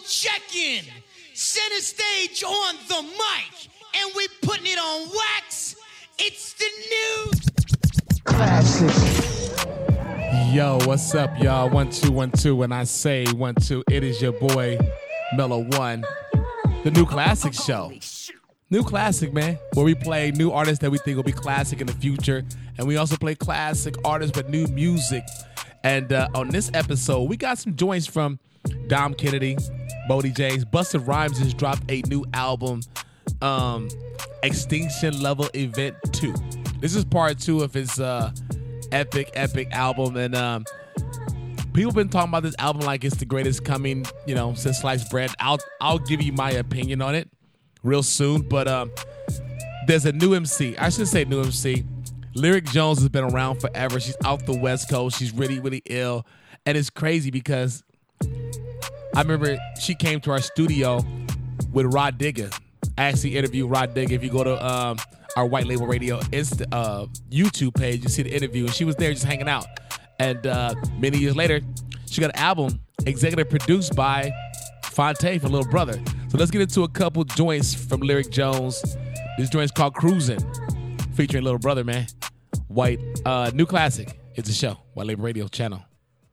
check-in. Center stage on the mic, and we putting it on wax. It's the new classic. Yo, what's up, y'all? 1 2 1 2. When I say 1 2, it is your boy Mellow One, the New Classic Show. New Classic, man, where we play new artists that we think will be classic in the future, and we also play classic artists with new music. And on this episode, we got some joints from Dom Kennedy, Bodie James. Busta Rhymes just dropped a new album, Extinction Level Event 2. This is part 2 of his epic album, and people been talking about this album like it's the greatest coming, since sliced bread. I'll give you my opinion on it real soon, but there's a new MC. I should say new MC. Lyric Jones has been around forever. She's out the West Coast. She's really, really ill, and it's crazy because I remember she came to our studio with Rod Digger. I actually interviewed Rod Digger. If you go to our White Label Radio YouTube page, you see the interview, and she was there just hanging out. And many years later, she got an album executive produced by Fonte from Little Brother. So let's get into a couple joints from Lyric Jones. This joint's called Cruisin', featuring Little Brother, man. White, New Classic. It's a show, White Label Radio channel.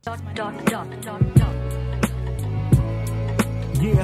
Yeah.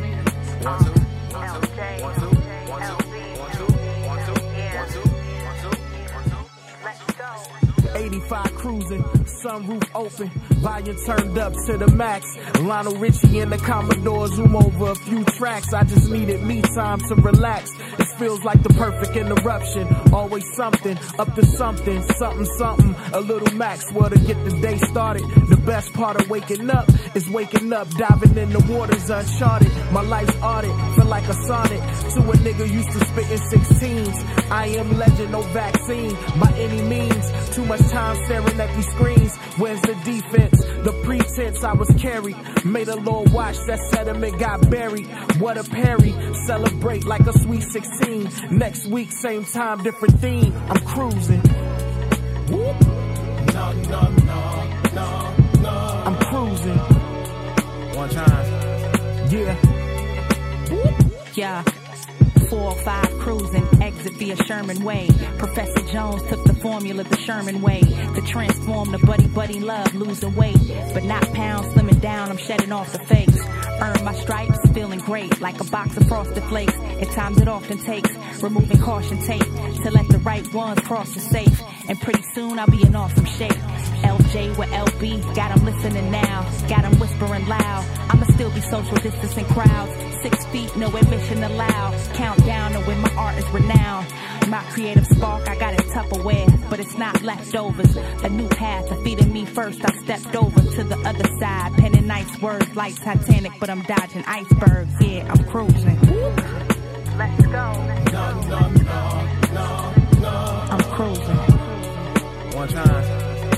85 cruising, sunroof open, volume turned up to the max. Lionel Richie and the Commodore zoom over a few tracks. I just needed me time to relax. It feels like the perfect interruption. Always something, up to something, something. A little Maxwell to get the day started. The best part of waking up is waking up, diving in the waters uncharted. My life's audit, feel like a sonnet to a nigga used to spit in 16s. I am legend, no vaccine by any means. Too much time staring at these screens. Where's the defense? The pretense I was carried. Made a little watch, that sediment got buried. What a parry. Celebrate like a sweet 16. Next week, same time, different theme. I'm cruising. Whoop. No. I'm cruising. One time. Yeah. Whoop. Yeah. 405 cruising, exit via Sherman Way. Professor Jones took the formula the Sherman way to transform the buddy love, losing weight, but not pounds, slimming down. I'm shedding off the fakes. Earn my stripes, feeling great, like a box of Frosted Flakes. At times it often takes removing caution tape to let the right ones cross the safe, and pretty soon I'll be in awesome shape. LJ with LB, got 'em listening now, got 'em whispering loud. I'ma still be social distancing crowds, 6 feet, no admission allowed. Countdown to when my art is renowned. My creative spark, I got it Tupperware, but it's not leftovers. A new path of feeding me first. I stepped over to the other side, penning nice words like Titanic, but I'm dodging icebergs. Yeah, I'm cruising. Let's go. No. I'm cruising. One time.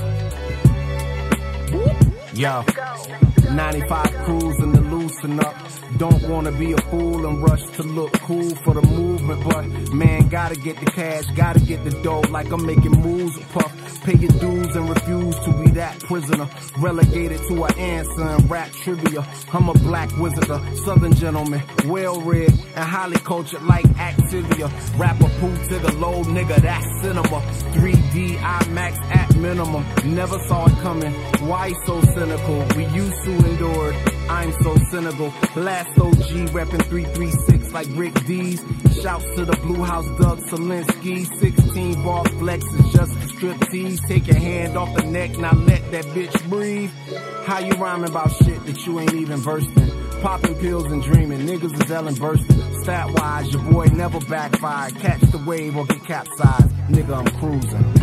Yo, 95 cruising to loosen up. Don't wanna be a fool and rush to look cool for the movement, but man, gotta get the cash, gotta get the dough like I'm making moves. Puff, pay your dues and refuse to be that prisoner. Relegated to an answer in rap trivia. I'm a black wizard, a southern gentleman, well-read and highly cultured like Activia. Rapper poo to the low nigga, that's cinema. 3D IMAX at minimum. Never saw it coming. Why so cynical? We used to endure it. I'm so cynical. Last OG reppin' 336 like Rick D's. Shouts to the Blue House, Doug Selinsky. 16 bar flex is just a strip tease. Take your hand off the neck, now let that bitch breathe. How you rhyming about shit that you ain't even versed in? Popping pills and dreaming, niggas is Ellen bursting. Stat wise, your boy never backfired. Catch the wave or get capsized. Nigga, I'm cruising.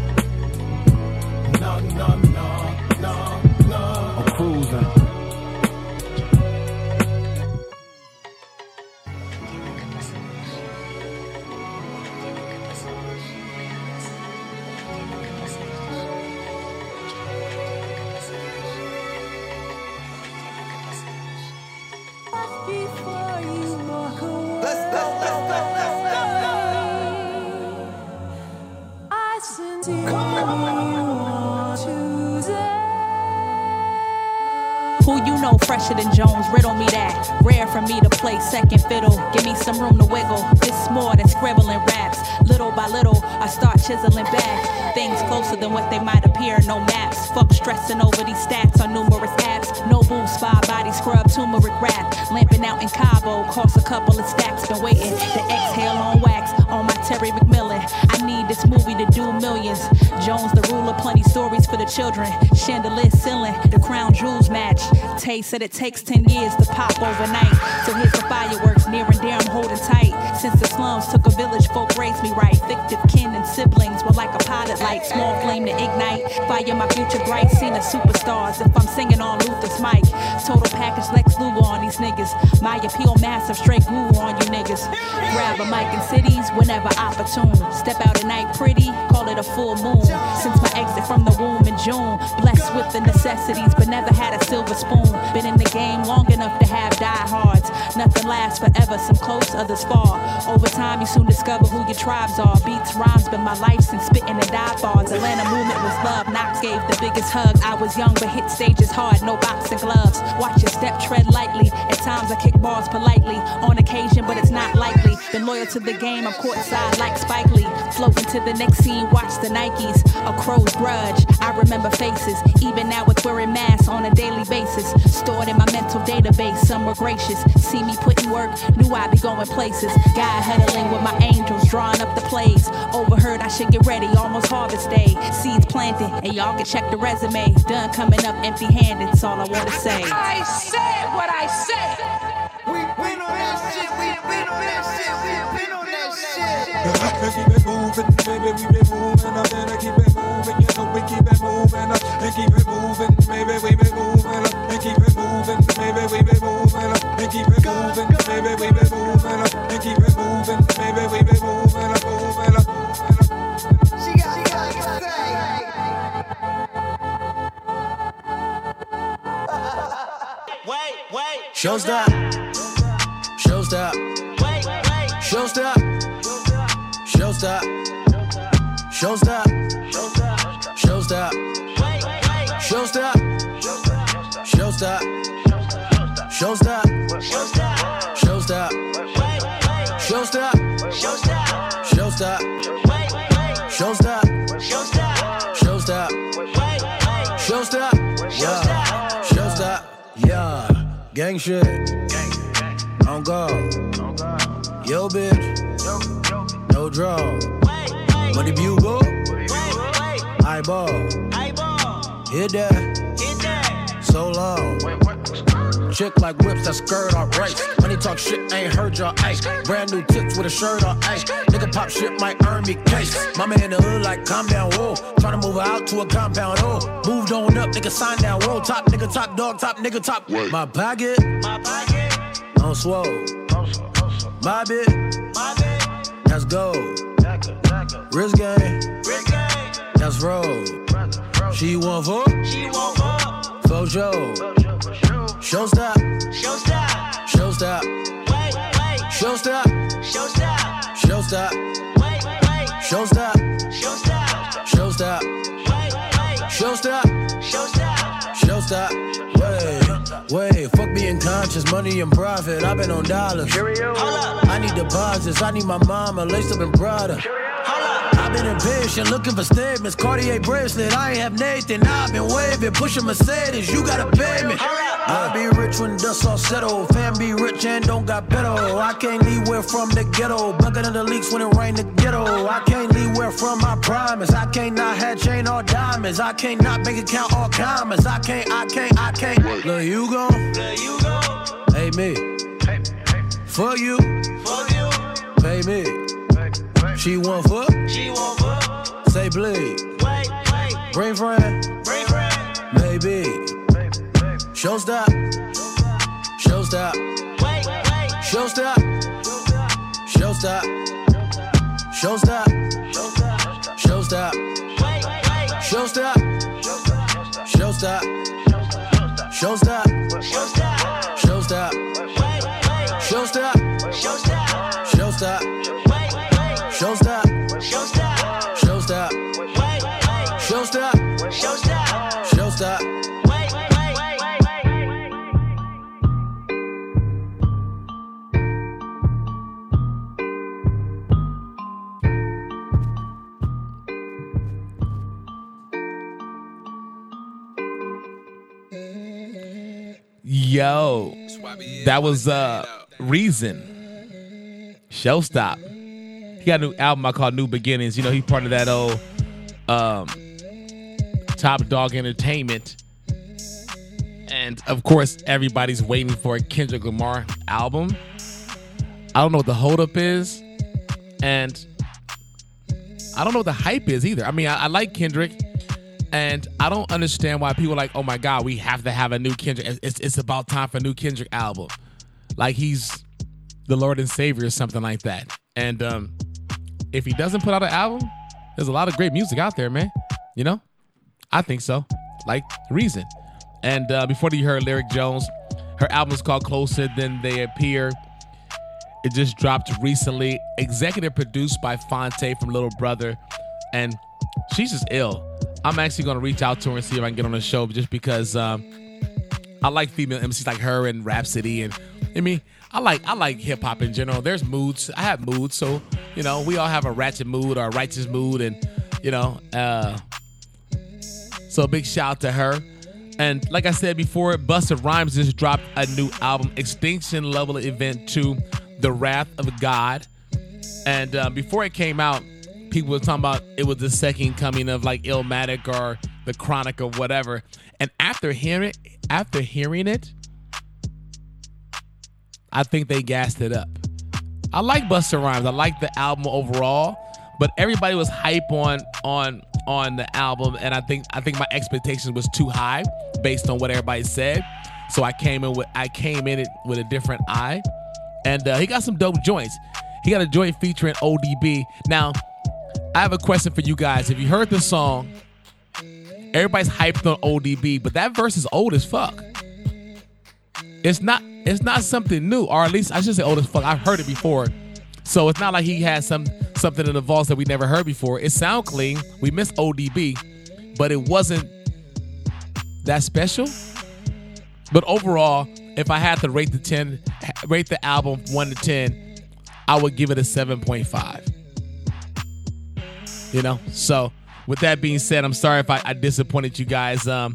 No. I'm cruising. I sincerely want to Who you know fresher than Jones? Riddle me that. Rare for me to play second fiddle. Give me some room to wiggle. This more than scribbling raps. Little by little, I start chiseling back. Things closer than what they might appear. No maps. Fuck stressing over these stats on numerous apps. No boost, spy body scrub, turmeric rap. Lamping out in Cabo, cost a couple of stacks. Been waiting to exhale on wax. On my Terry McMillan. I need this movie to do millions. Jones the ruler, plenty stories for the children. Chandelier ceiling, the crown jewels match. Tay said it takes 10 years to pop overnight. So here's the fireworks, near and dear, I'm holding tight. Since the slums took a village, folk raised me right. Fictive kin and siblings were like a pilot light. Small flame to ignite, fire my future bright. Seen the superstars if I'm singing on Luther's mic. Total package Lex Luger on these niggas. My appeal massive, straight guru on you niggas. Grab a mic in cities whenever opportune. Step out at night pretty, call it a full moon. Since my exit from the womb in June, blessed with the necessities, but never had a silver spoon. Been in the game long enough to have diehards. Nothing lasts forever, some close, others far. Over time, you soon discover who your tribes are. Beats, rhymes, been my life since spitting and dive bars. Atlanta movement was love. Knox gave the biggest hug. I was young, but hit stages hard. No boxing gloves. Watch your step, tread lightly. At times, I kick balls politely. On occasion, but it's not likely. Been loyal to the game. I'm courtside like Spike Lee. Floating to the next scene. Watch the Nikes. A crow's grudge. I remember faces. Even now, it's wearing masks on a daily basis. Stored in my mental database. Some were gracious. See me putting work. Knew I'd be going places. God huddling with my angels. Drawing up the plays. Overheard I should get ready. Almost harvest day. Seeds planted. And y'all can check the resume. Done coming up empty handed. That's all I want to say. I said what I said. We been on that shit. We been on that shit. We been on that shit. And keep it moving, baby, we been moving up. And keep it moving, you know we keep it moving up. And keep it moving, baby, we been moving up. And keep it moving, baby, we been moving up. And keep it moving, baby, we been moving up. And keep it moving, baby, we been moving up, moving up. She got to say. Wait. Show stop. Show stop. Wait. Show stop. Show stop. Show stop. Show stop. Wait. Show stop. Show stop. Show stop. Show stop. Show stop. Show stop. Show stop. Show stop. Wait. Show stop. Show stop. Show stop. Wait. Show stop. Yeah. Show stop. Yeah. Gang shit. On go. Yo bitch. No draw. Money bugle. Eyeball. Hit that. So long. Chick like whips that skirt off race. Money talk shit, ain't heard y'all ice. Brand new tips with a shirt on ice. Nigga pop shit might earn me case. Mama in the hood like calm down, whoa. Tryna move her out to a compound, oh. Moved on up, nigga sign down, whoa. Top nigga, top dog, top nigga, top. My pocket. On swole. My bit. That's gold. Wrist game. That's roll. She want for? For sure. Show stop. Show stop. Show stop. Show stop. Show stop. Show stop. Show stop. Show stop. Show stop. Wait, fuck being conscious, money and profit. I've been on dollars. I need deposits. I need my mama laced up in Prada. I've been impatient, looking for statements. Cartier bracelet, I ain't have Nathan. I've been waving, pushing Mercedes. You gotta pay me. I'll be rich when dust all settled. Fam be rich and don't got better. I can't leave where from the ghetto. Bucket in the leaks when it rain the ghetto. I can't leave where from my promise. I can't not have chain or diamonds. I can't not bank account or commas. I can't. Look, you gon' pay me. For you. Pay me. She want for? Say bleed. Brain friend. Maybe. Show stop. Show stop. Show stop. Show stop. Show stop. Show stop. Show stop. Show stop. Show stop. Show stop. Show stop. Show stop. Show stop. Show stop. Show stop. Show stop. Show stop. Show stop. Yo, that was Reason. Showstop. He got a new album I call New Beginnings. You know, he's part of that old Top Dog Entertainment. And of course, everybody's waiting for a Kendrick Lamar album. I don't know what the holdup is. And I don't know what the hype is either. I mean, I like Kendrick. And I don't understand why people are like, oh my God, we have to have a new Kendrick. It's about time for a new Kendrick album. Like he's the Lord and Savior or something like that. And if he doesn't put out an album, there's a lot of great music out there, man. You know? I think so. Like Reason. And before you heard Lyric Jones, her album is called Closer Than They Appear. It just dropped recently. Executive produced by Fonte from Little Brother. And she's just ill. I'm actually going to reach out to her and see if I can get on the show just because I like female MCs like her and Rhapsody. And I mean, I like hip hop in general. There's moods. I have moods. So, you know, we all have a ratchet mood or a righteous mood. And, you know, so a big shout out to her. And like I said before, Busta Rhymes just dropped a new album, Extinction Level Event 2, The Wrath of God. And before it came out, people were talking about it was the second coming of like Illmatic or The Chronic or whatever. And after hearing it, I think they gassed it up. I like Busta Rhymes. I like the album overall, but everybody was hype on the album, and I think my expectations was too high based on what everybody said. So I came in it with a different eye, and he got some dope joints. He got a joint featuring ODB. Now, I have a question for you guys. If you heard the song, everybody's hyped on ODB, but that verse is old as fuck. It's not something new, or at least I should say old as fuck. I've heard it before. So it's not like he has something in the vaults that we never heard before. It sound clean. We missed ODB, but it wasn't that special. But overall, if I had to rate the album 1 to 10, I would give it a 7.5. You know? So with that being said, I'm sorry if I disappointed you guys about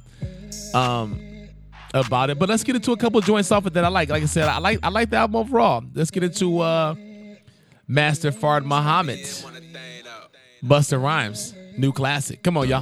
it. But let's get into a couple of joints off it that I like. Like I said, I like the album overall. Let's get into Master Fard Muhammad, Busta Rhymes, new classic. Come on, y'all.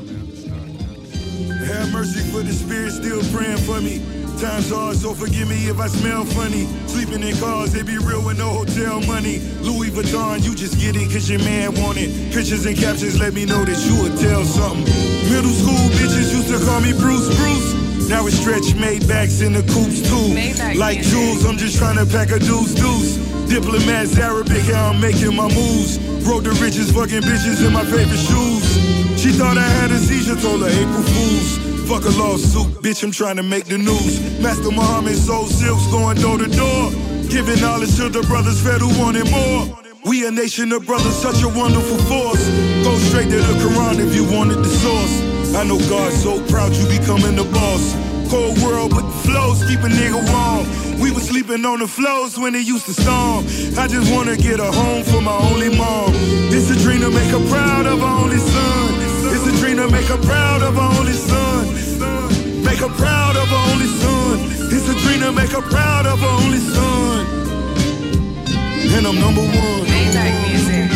Have mercy for the spirit still praying for me. Times hard, so forgive me if I smell funny. Sleeping in cars, they be real with no hotel money. Louis Vuitton, you just get it cause your man want it. Pictures and captions let me know that you would tell something. Middle school bitches used to call me Bruce. Now it's stretch Maybachs in the coupes too. Maybach like Jules, I'm just trying to pack a deuce. Diplomats, Arabic, how I'm making my moves. Broke the richest fucking bitches in my favorite shoes. She thought I had a seizure, told her April Fools. Fuck a lawsuit, bitch, I'm trying to make the news. Master Muhammad sold silks, going door to door. Giving knowledge to the brothers fed who wanted more. We a nation of brothers, such a wonderful force. Go straight to the Quran if you wanted the source. I know God's so proud you becoming the boss. Cold world, but the flows keep a nigga warm. We was sleeping on the floors when it used to storm. I just wanna get a home for my only mom. It's a dream to make her proud of her only son. It's a dream to make her proud of her only son. Make her proud of her only son. It's a dream to make her proud of her only son. And I'm number one. Maybach music.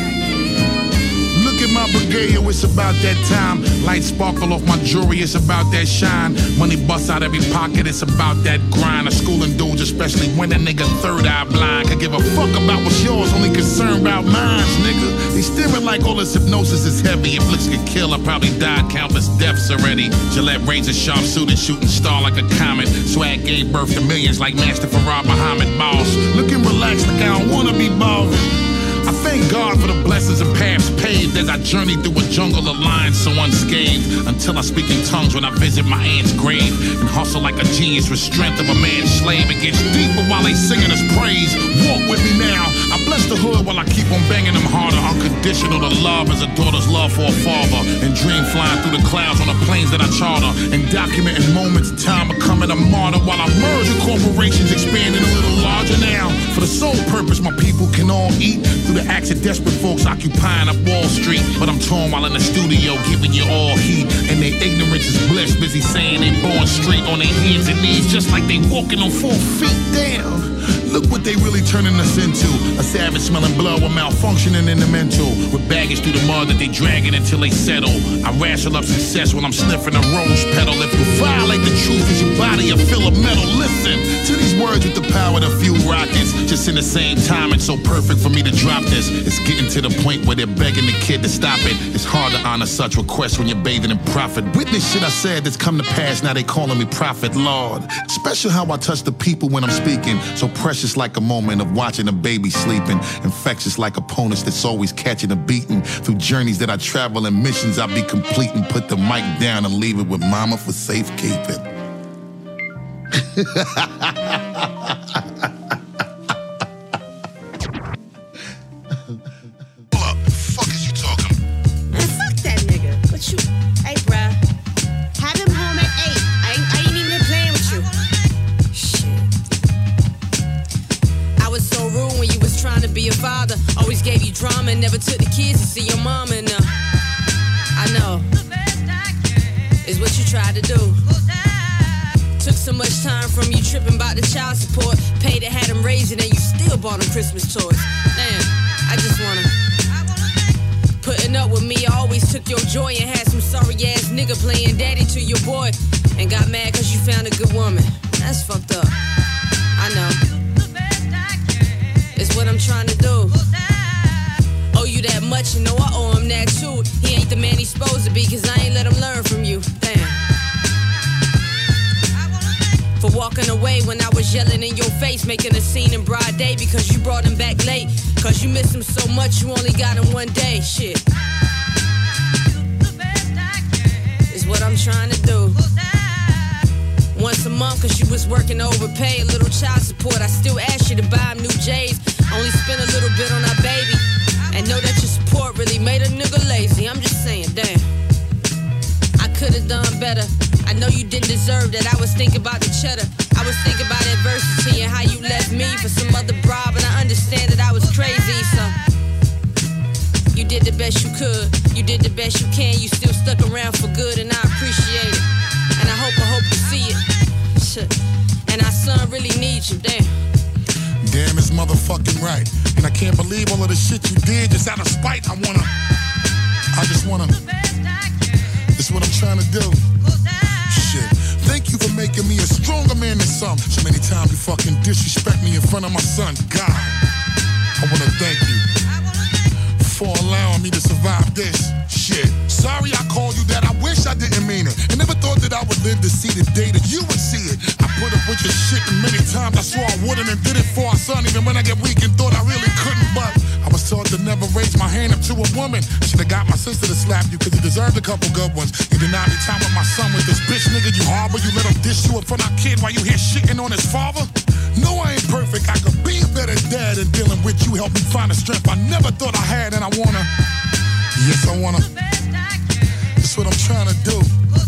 Look at my brigade, yo, it's about that time. Light sparkle off my jewelry, it's about that shine. Money busts out every pocket, it's about that grind. A schooling dudes, especially when a nigga third eye blind. Could give a fuck about what's yours, only concerned about mine, nigga. They staring like all this hypnosis is heavy. If looks could kill, I probably died countless deaths already. Gillette razor sharp suit and shooting star like a comet. Swag gave birth to millions like Master Farah Muhammad Boss. Looking relaxed like I don't wanna be ballin'. I thank God for the blessings and paths paved as I journey through a jungle of lions so unscathed. Until I speak in tongues when I visit my aunt's grave and hustle like a genius with strength of a man's slave. It gets deeper while they singing his praise. Walk with me now. I bless the hood while I keep on banging them harder. Unconditional to love as a daughter's love for a father. And dream flying through the clouds on the planes that I charter. And documenting moments of time becoming a martyr while I merge with corporations expanding a little larger now. For the sole purpose my people can all eat. The acts of desperate folks occupying up Wall Street. But I'm torn while in the studio giving you all heat. And their ignorance is bliss, busy saying they born street. straight on their hands and knees, just like they walking on 4 feet. Damn. Look what they really turning us into. A savage smelling blood with malfunctioning in the mental. With baggage through the mud that they dragging until they settle. I wrestle up success when I'm sniffing a rose petal. If you violate the truth, is your body a fill of metal? Listen to these words with the power to fuel rockets. Just in the same time, it's so perfect for me to drop this. It's getting to the point where they're begging the kid to stop it. It's hard to honor such requests when you're bathing in profit. Witness shit I said that's come to pass, now they calling me prophet, Lord. Special how I touch the people when I'm speaking. So precious like a moment of watching a baby sleeping. Infectious like opponents that's always catching a beating. Through journeys that I travel and missions I be completing. Put the mic down and leave it with mama for safekeeping. Be a father, always gave you drama and never took the kids to see your mama. And I know is what you tried to do. Took so much time from you tripping about the child support. Paid to have them raised and you still bought them Christmas toys. Damn, I just wanna putting up with me. I always took your joy and had some sorry ass nigga playing daddy to your boy and got mad cause you found a good woman. That's fucked up. I know. It's what I'm trying to do. Owe you that much, you know I owe him that too. He ain't the man he's supposed to be, cause I ain't let him learn from you. Damn. For walking away when I was yelling in your face, making a scene in broad day because you brought him back late. Cause you miss him so much, you only got him one day. Shit. It's what I'm trying to do. Once a month, cause you was working overpay, a little child support. I still ask you to buy him new J's. Only spend a little bit on our baby. And know that your support really made a nigga lazy. I'm just saying, damn. I could've done better. I know you didn't deserve that. I was thinking about the cheddar. I was thinking about adversity and how you left me for some other broad. And I understand that I was crazy, so you did the best you could. You did the best you can. You still stuck around for good, and I appreciate it. And I hope you see it. And our son really needs you, damn. Damn, it's motherfucking right. And I can't believe all of the shit you did just out of spite. I just wanna. It's what I'm trying to do. Shit. Thank you for making me a stronger man than some. So many times you fucking disrespect me in front of my son. God, I wanna thank you for allowing me to survive this shit. Sorry I called you that, I wish I didn't mean it. I never thought that I would live to see the day that you would see it. I put up with your shit and many times I swore I wouldn't and did it for our son even when I get weak and thought I really couldn't. But I was taught to never raise my hand up to a woman. Should've got my sister to slap you cause you deserved a couple good ones. You denied me time with my son with this bitch nigga you harbor. You let him dish you in front of our kid while you here shitting on his father. No, I ain't perfect, I could be a better dad and dealing with you helped me find the strength I never thought I had. And I wanna, yes I wanna, that's what I'm trying to do.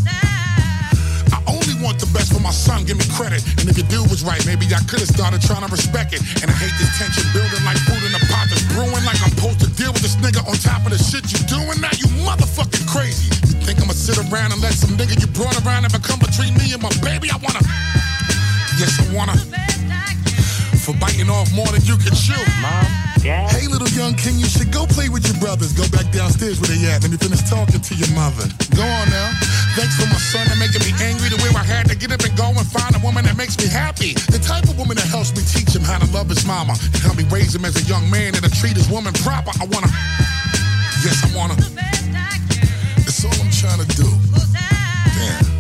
I only want the best for my son, give me credit. And if your dude was right, maybe I could've started trying to respect it. And I hate this tension building like food in a pot that's brewing. Like I'm supposed to deal with this nigga on top of the shit you doing. Now you motherfucking crazy. You think I'ma sit around and let some nigga you brought around and become between me and my baby? I wanna, yes I wanna, for biting off more than you can chew. Mom, Dad. Hey little young king, you should go play with your brothers. Go back downstairs where they at. Let me finish talking to your mother. Go on now. Thanks for my son and making me angry the way I had to get up and go and find a woman that makes me happy. The type of woman that helps me teach him how to love his mama and help me raise him as a young man and to treat his woman proper. I wanna, yes I wanna, that's all I'm trying to do. Damn.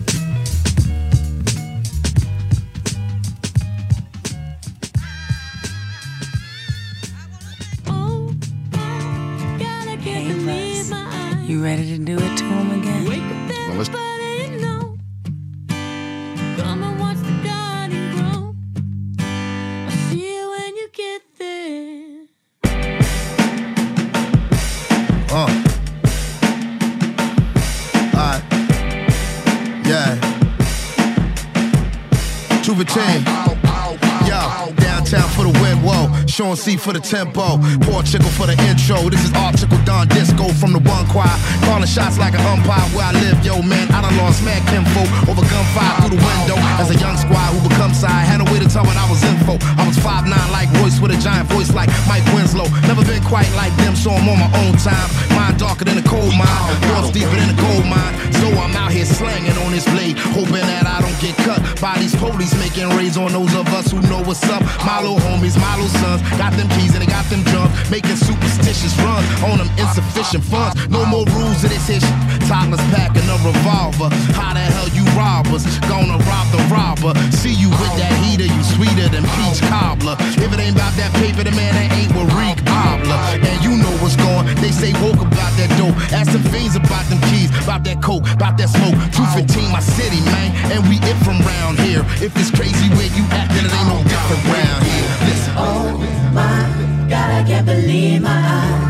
You ready to do it to him again? Well, let's... Come and watch the garden grow. I'll see you when you get there. Alright. Yeah. 2 for 10. Yo, down Chi-Town for the win, whoa. Sean C for the tempo. Poor Chickle for the intro. This is Article Don Disco from the one choir. Calling shots like an umpire where I live, yo, man. I done lost mad kinfolk over gunfire through the window. As a young squad who becomes side, had no way to tell when I was info. I was 5'9" like Royce with a giant voice like Mike Winslow. Never been quite like them, so I'm on my own time. Mind darker than a coal mine, thoughts deeper than a gold mine. So I'm out here slanging on this blade, hoping that I don't get cut by these police making raids on those of us who know what's up. My little homies, my little sons, got them keys and they got them drums, making superstitious runs on them insufficient funds. No more rules to this issue. Toddlers packing a revolver. How the hell you robbers gonna rob the robber? See you with that heater, you sweeter than peach cobbler. If it ain't about that paper, the man that ain't with Reek Obler. And you know what's going. They say woke about that dope. Ask them fiends about them keys, about that coke, about that smoke. 215 my city, man, and we it from round here. If it's crazy where you at, then it ain't no different round here. Listen. Oh my God, I can't believe my eyes.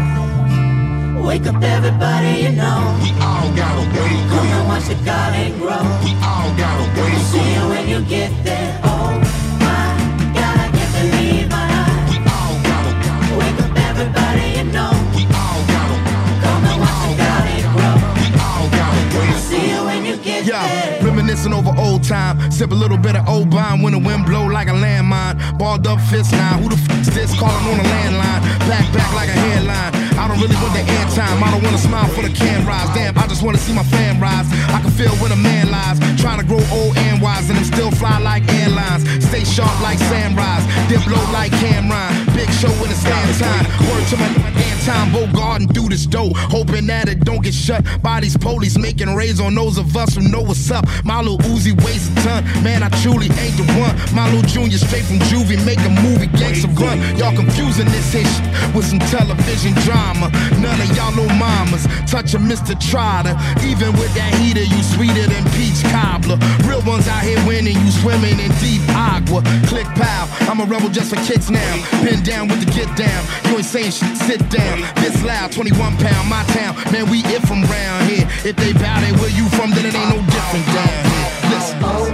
Wake up everybody, you know. We all gotta wake Come and watch the garden grow. We all gotta wake up. See you when you get there. Oh my God, I can't believe my eyes. We all gotta wake up everybody, you know. We all gotta come and watch the garden grow. We all gotta wake up. See you when you get there. Reminiscing over old time, sip a little bit of old bomb when the wind blow like a landmine. Balled up fist now, who the f***'s this? Calling on a landline, back like a headline. I don't really want the airtime, I don't wanna smile for the can rise. Damn, I just wanna see my fan rise. I can feel when a man lies, trying to grow old and wise, and them still fly like airlines. Stay sharp like Samrise, dip low like Cameron. Big show with a stand time. Word to my time, Bogart and do this dough, hoping that it don't get shut by these police making raids on those of us who know what's up. My little Uzi weighs a ton, man, I truly ain't the one. My little Junior straight from juvie, make a movie, gangsta run. Y'all confusing this hit with some television drama. None of y'all know mamas touching Mr. Trotter. Even with that heater, you sweeter than peach cobbler. Real ones out here winning, you swimming in deep agua. Click pow, I'm a rebel just for kicks now. Been down with the get down, you ain't saying shit, sit down. This loud, 21 pound, my town. Man, we it from round here. If they bow, they where you from, then it ain't no different down here. Listen. Oh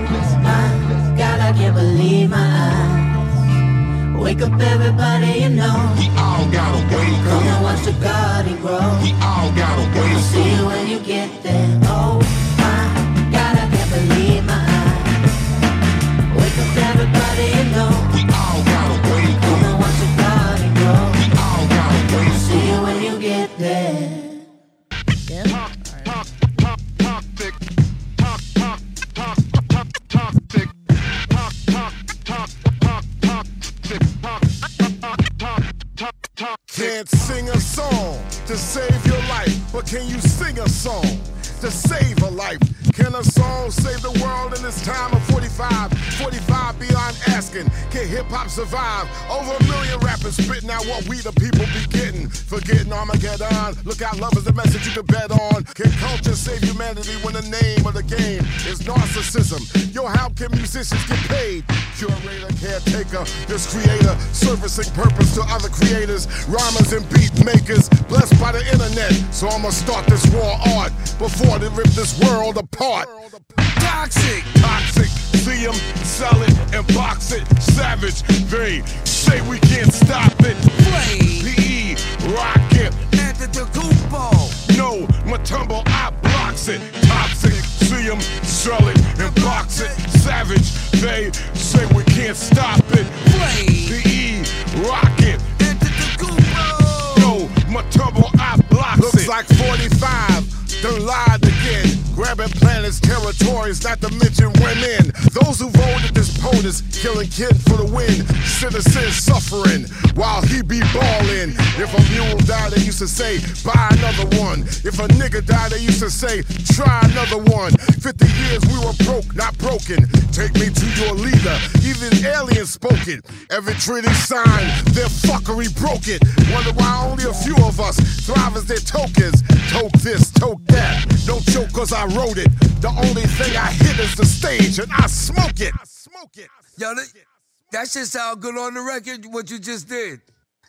my God, I can't believe my eyes. Wake up everybody, you know. We all gotta wake up. Come and watch the garden grow. We all gotta wake up. See you when you get there. Oh my God, I can't believe my eyes. Wake up everybody, you know. We all gotta wake up. Come and watch the garden grow. We all gotta wake up. See you when you get there. Can't sing a song to save your life, but can you sing a song to save a life? Can a song save the world in this time of 45? 45 beyond asking, can hip-hop survive? Over 1 million rappers spitting out what we the people be getting. Forgetting Armageddon, look out, love is the message you can bet on. Can culture save humanity when the name of the game is narcissism? Yo, how can musicians get paid? Curator, caretaker, this creator, servicing purpose to other creators, rhymers and beat makers, blessed by the internet. So I'ma start this raw art before they rip this world apart. Toxic, see them, sell it, and box it. Savage, they say we can't stop it. Flame, PE, rock it. Antetokounmpo, no, Mutombo, I blocks it. Toxic, see them, sell it, and box it. Savage, they say we can't stop it. Flame, PE, rock it. Antetokounmpo, no, Mutombo, I blocks it. Looks like 45. Done lied again, grabbing planets, territories, not to mention women. Those who voted this POTUS, killing kids for the win. Citizens suffering while he be ballin'. If a mule died, they used to say, buy another one. If a nigga died, they used to say, try another one. 50 years we were broke, not broken. Take me to your leader. Even aliens spoke it. Every treaty signed, their fuckery broke it. Wonder why only a few of us thrive as their tokens. Toke this, toke that. Don't choke cause I wrote it. The only thing I hit is the stage and I smoke it. Yo, that shit sound good on the record, what you just did.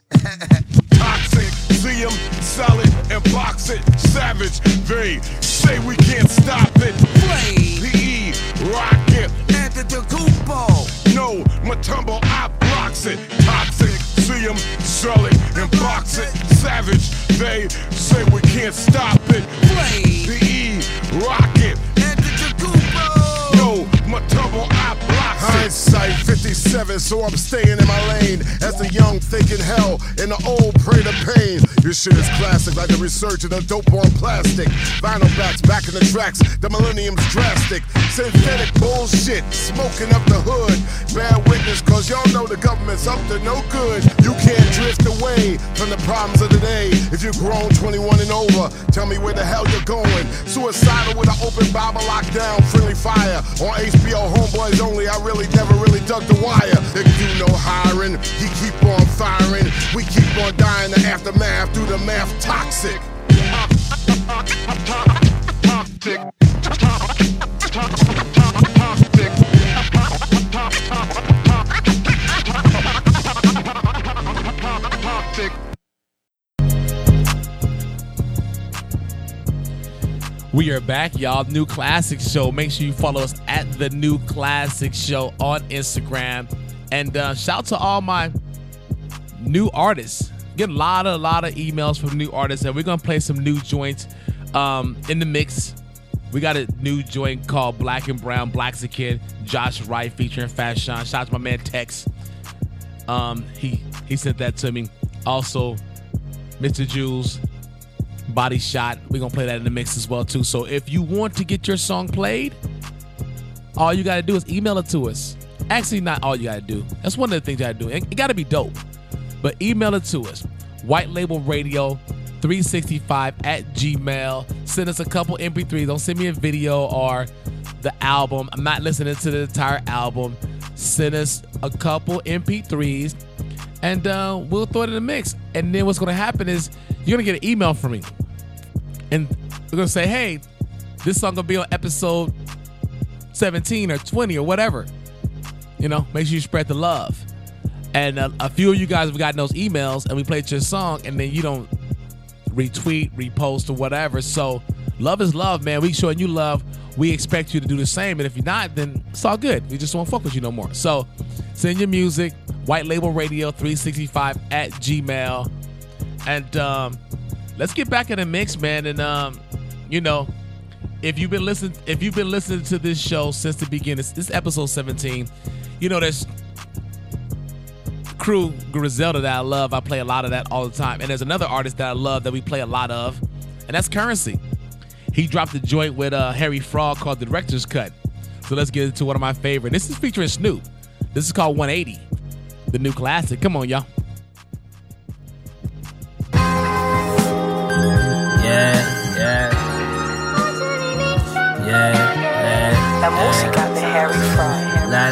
Toxic, see them, sell it, and box it. Savage, they say we can't stop it. Flame, PE, rock it. Antetokounmpo, no, Mutombo, I block box it, toxic. See them, sell it, and box it. Savage, they say we can't stop it. The E, rocket. Yo, my turbo, I blocks it. Hindsight 57, so I'm staying in my lane. As the young thinking hell, and the old pray to pain. This shit is classic, like the resurgence of dope on plastic. Vinyl backs back in the tracks, the millennium's drastic. Synthetic bullshit, smoking up the hood. Bad witness, cause y'all know the government's up to no good. You can't drift away from the problems of the day. If you're grown 21 and over, tell me where the hell you're going. Suicidal with an open Bible lockdown, friendly fire. On HBO, Homeboys Only, I really never really dug the wire. They do no hiring, he keep on firing. We keep on dying, the aftermath through the math toxic. We are back, y'all. New Classic Show. Make sure you follow us at The New Classic Show on Instagram. And shout to all my new artists. Get a lot of emails from new artists, and we're gonna play some new joints in the mix. We got a new joint called Black and Brown, Blaxican, Josh Wright featuring Fast Sean. Shout out to my man Tex. He sent that to me. Also, Mr. Jules, Body Shot. We're gonna play that in the mix as well too. So if you want to get your song played, all you gotta do is email it to us. Actually, not all you gotta do. That's one of the things you gotta do. It gotta be dope. But email it to us. White Label Radio 365 at Gmail. Send us a couple MP3s. Don't send me a video or the album. I'm not listening to the entire album. Send us a couple MP3s and we'll throw it in the mix. And then what's gonna happen is you're gonna get an email from me. And we're gonna say, hey, this song gonna be on episode 17 or 20 or whatever. You know, make sure you spread the love. And a few of you guys have gotten those emails and we played your song and then you don't retweet, repost, or whatever. So love is love, man. We showing you love. We expect you to do the same. And if you're not, then it's all good. We just won't fuck with you no more. So send your music, White Label Radio 365 at Gmail. And let's get back in the mix, man. And you know, if you've been listening to this show since the beginning, this is episode 17. You know, there's Crew Griselda that I love. I play a lot of that all the time. And there's another artist that I love that we play a lot of, and that's Currency. He dropped a joint with Harry Fraud called The Director's Cut. So let's get into one of my favorite. This is featuring Snoop. This is called 180, the new classic. Come on, y'all. La música de Harry Fraud.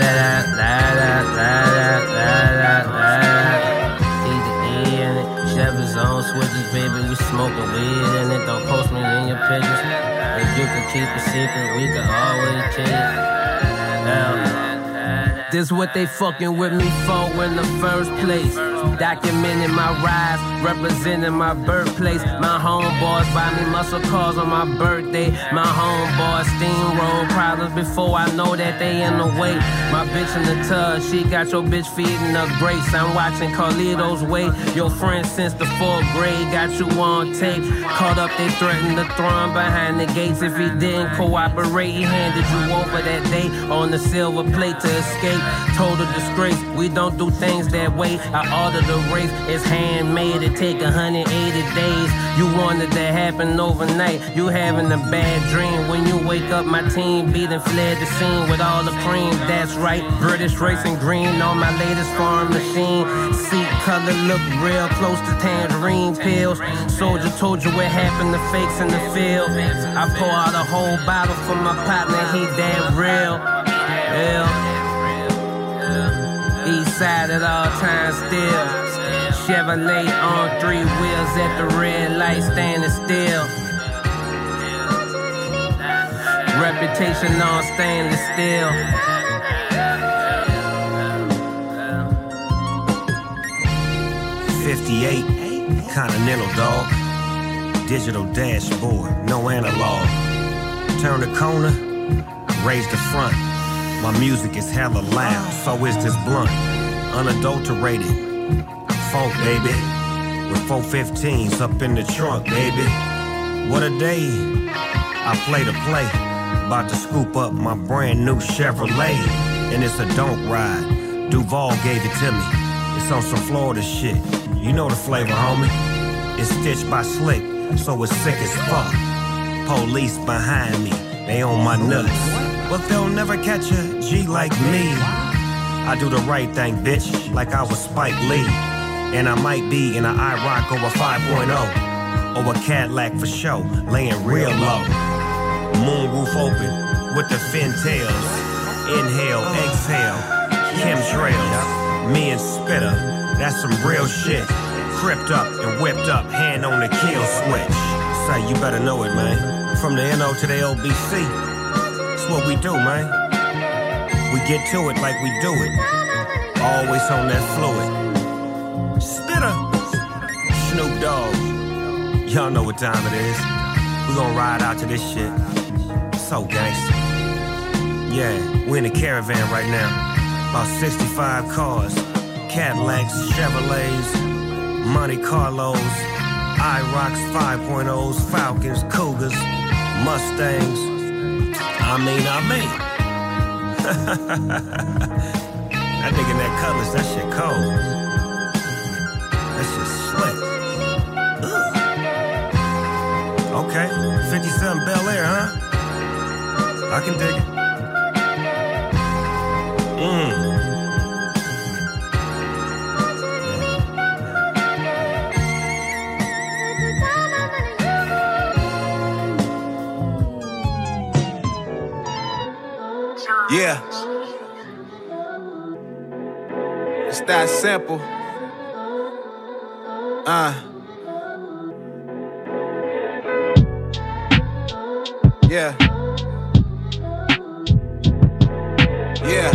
Zone switches, baby, we smoking weed in it. Don't post me in your pictures. If you can keep a secret, we can always change. This what they fucking with me for in the first place. Documenting my rise, representing my birthplace. My homeboys buy me muscle cars on my birthday. My homeboys steamroll problems before I know that they in the way. My bitch in the tub, she got your bitch feeding us grapes. I'm watching Carlito's way. Your friend since the 4th grade got you on tape. Caught up, they threatened to throw him behind the gates. If he didn't cooperate, he handed you over that day on the silver plate to escape. Total disgrace, we don't do things that way. I ordered the race, it's handmade, it take 180 days. You wanted to happen overnight, you having a bad dream. When you wake up, my team beat and fled the scene with all the cream. That's right, British racing green on my latest farm machine. Seat color look real close to tangerine pills. Soldier told you what happened to fakes in the field. I pour out a whole bottle for my partner, he damn real. East side at all times still. Chevrolet on 3 wheels at the red light standing still. Reputation on stainless steel. '58 Continental dog. Digital dashboard, no analog. Turn the corner, raise the front. My music is hella loud, so is this blunt. unadulterated. Funk, baby. With 415s up in the trunk, baby. What a day. I play to play. About to scoop up my brand new Chevrolet. And it's a don't ride. Duval gave it to me. It's on some Florida shit. You know the flavor, homie. It's stitched by Slick, so it's sick as fuck. Police behind me, they on my nuts. But they'll never catch a G like me. I do the right thing, bitch, like I was Spike Lee. And I might be in an IROC or a 5.0. Or a Cadillac for show, laying real low. Moonroof open, with the fin tails. Inhale, exhale, chemtrails. Me and Spitter, that's some real shit. Cripped up and whipped up, hand on the kill switch. Say, you better know it, man. From the NO to the LBC, it's what we do, man. We get to it like we do it. Always on that fluid. Spitter, Snoop Dogg. Y'all know what time it is. We gon' ride out to this shit. So gangsta. Yeah, we in a caravan right now. About 65 cars. Cadillacs, Chevrolets, Monte Carlos, IROCs, 5.0s, Falcons, Cougars, Mustangs. I mean. That nigga in that Cutlass, that shit cold. That shit slick. Ugh. Okay, 57 Bel Air, huh? I can dig it. Yeah. It's that simple. Yeah. Yeah.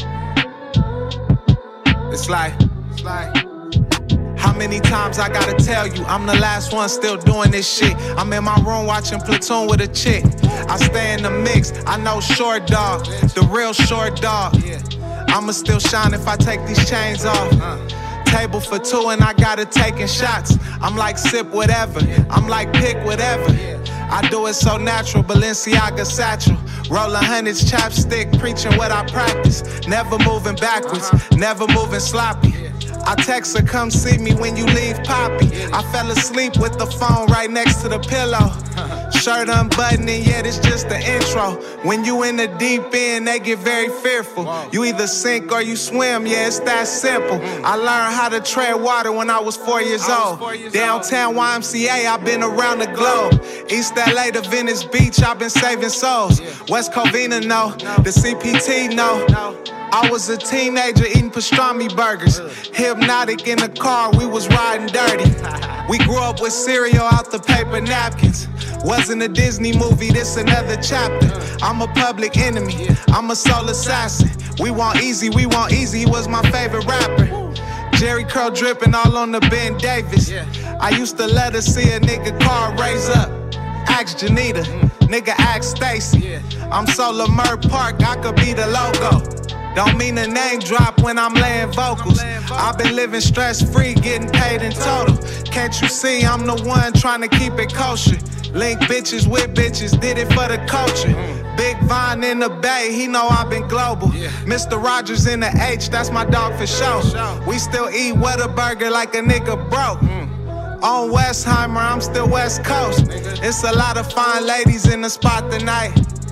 It's like, how many times I gotta tell you, I'm the last one still doing this shit. I'm in my room watching Platoon with a chick. I stay in the mix, I know Short Dog, the real Short Dog. I'ma still shine if I take these chains off. Table for two and I got it taking shots. I'm like sip whatever, I'm like pick whatever. I do it so natural, Balenciaga satchel. Rolling hundreds, chapstick, preaching what I practice. Never moving backwards, never moving sloppy. I text her, come see me when you leave Poppy. I fell asleep with the phone right next to the pillow. Shirt unbuttoned and yet it's just the intro. When you in the deep end, they get very fearful. You either sink or you swim, yeah, it's that simple. I learned how to tread water when I was 4 years old. Downtown YMCA, I've been around the globe. East LA to Venice Beach, I've been saving souls. West Covina, no. The CPT, no. I was a teenager eating pastrami burgers. Hypnotic in the car, we was riding dirty. We grew up with cereal out the paper napkins. Wasn't a Disney movie, this another chapter. I'm a public enemy, I'm a soul assassin. We want easy, he was my favorite rapper. Jerry curl dripping all on the Ben Davis. I used to let her see a nigga car raise up. Ask Janita, nigga ask Stacy. I'm so Lamar Park, I could be the logo. Don't mean a name drop when I'm laying vocals. I've been living stress-free, getting paid in total. Can't you see I'm the one trying to keep it kosher? Link bitches with bitches, did it for the culture. Big Von in the Bay, he know I've been global. Mr. Rogers in the H, that's my dog for sure. We still eat Whataburger like a nigga broke. On Westheimer, I'm still West Coast. It's a lot of fine ladies in the spot tonight.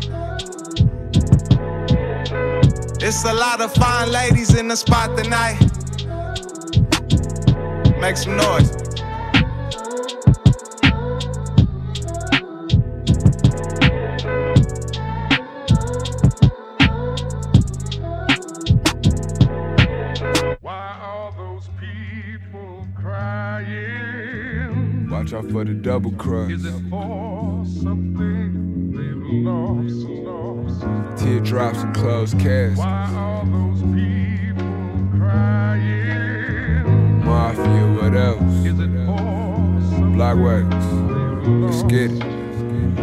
It's a lot of fine ladies in the spot tonight. Make some noise. Why are those people crying? Watch out for the double cross. Is it for something they've lost? Teardrops and closed casts. Why are those people crying? Mafia, what else? Is it for something Block works. Let's get it.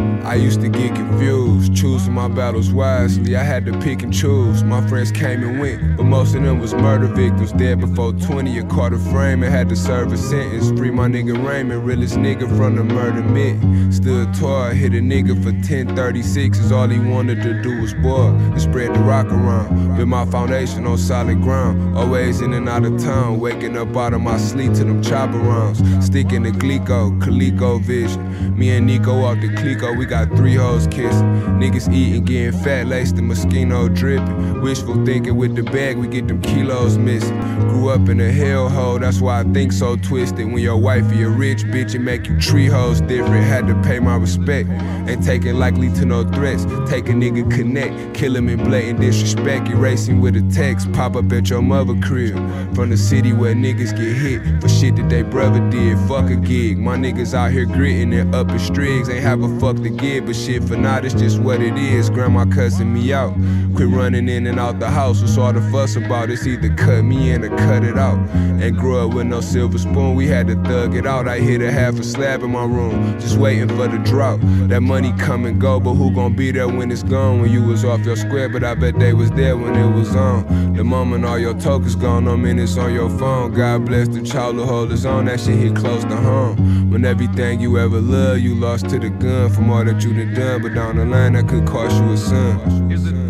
I used to get confused, choosing my battles wisely. I had to pick and choose. My friends came and went, but most of them was murder victims. Dead before 20, a caught a frame and had to serve a sentence. Free my nigga Raymond, realest nigga from the murder myth. Stood tall, hit a nigga for 1036. All he wanted to do was boil and spread the rock around. Build my foundation on solid ground. Always in and out of town, waking up out of my sleep to them chopper rounds. Sticking to Glico, Coleco vision. Me and Nico off the Clico, we got 3 hoes kissing. Niggas eating, getting fat, laced the Moschino dripping. Wishful thinking with the bag, we get them kilos missing. Grew up in a hellhole, that's why I think so twisted. When your wifey a rich bitch, it make you treat hoes different. Had to pay my respect, ain't taking likely to no threats. Take a nigga connect, kill him in blatant disrespect. Erasing with a text, pop up at your mother crib. From the city where niggas get hit for shit that they brother did. Fuck a gig, my niggas out here gritting and up in strigs. Ain't have a fuck to give, but shit for now, it's just what it is. Grandma cussing me out, quit running in and out the house. What's all the fuss about? It's either cut me in or cut it out. Ain't grew up with no silver spoon, we had to thug it out. I hit a half a slab in my room, just waiting for the drought. That money come and go, but who gon' be there when it's gone? When you was off your square, but I bet they was there when it was on. The moment all your tokens gone, no minutes on your phone. God bless the child who hold us on, that shit hit close to home. When everything you ever loved, you lost to the gun. From all that you done, but down the line that could cost you a son. Is it